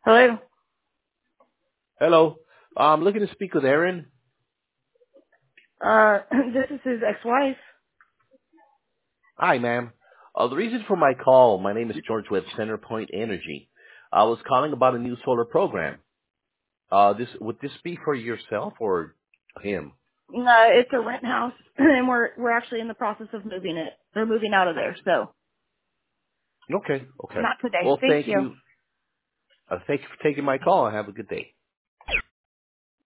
Hello. Hello. I'm looking to speak with Aaron. This is his ex-wife. Hi, ma'am. The reason for my call, my name is George with CenterPoint Energy. I was calling about a new solar program. Would this be for yourself or him? No, it's a rent house, and we're actually in the process of moving it. They're moving out of there, so Okay, okay. not today. Well, Thank thank you. you. Thank you for taking my call. Have a good day.